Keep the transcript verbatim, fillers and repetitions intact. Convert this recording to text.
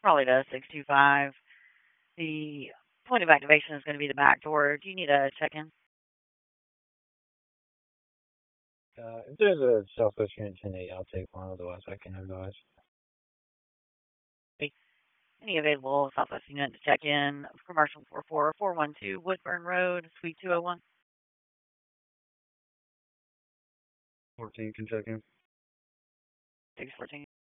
Probably the six two five. The point of activation is going to be the back door. Do you need a check-in? Uh, if there's a Southwest Unit ten eight, I'll take one. Otherwise, I can advise. Any available Southwest unit to check in? Commercial four four four one two Woodburn Road, Suite two oh one. fourteen can check in. six fourteen.